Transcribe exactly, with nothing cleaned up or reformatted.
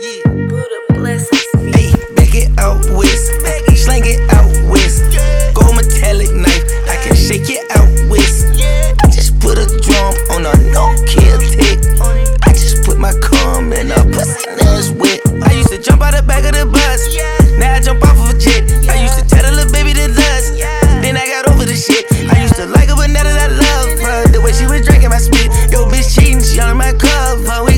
Yeah. Buddha blessings. Hey, back it out west, slang it out west. Gold metallic knife, I can shake it out west. I just put a drum on a no-kill tick. I just put my cum in a pussy that's wet. I used to jump out the back of the bus, now I jump off of a jet. I used to tell the little baby to lust, then I got over the shit. I used to like her, but now that I love her, the way she was drinking my spit. Yo, bitch cheating, she on my cover.